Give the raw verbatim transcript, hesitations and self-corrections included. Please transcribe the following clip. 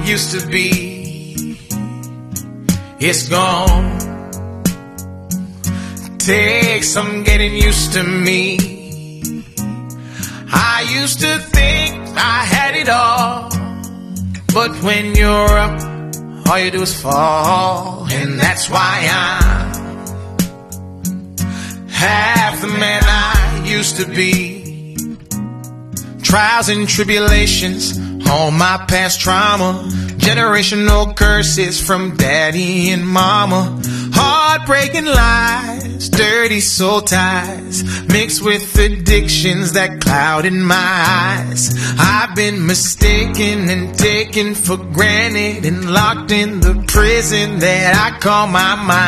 used to be, it's gone. Take some getting used to me. I used to think I had it all, but when you're up, all you do is fall. And that's why I'm half the man I used to be. Trials and tribulations, all my past trauma, generational curses from daddy and mama, heartbreaking lies, dirty soul ties, mixed with addictions that clouded my eyes. I've been mistaken and taken for granted and locked in the prison that I call my mind.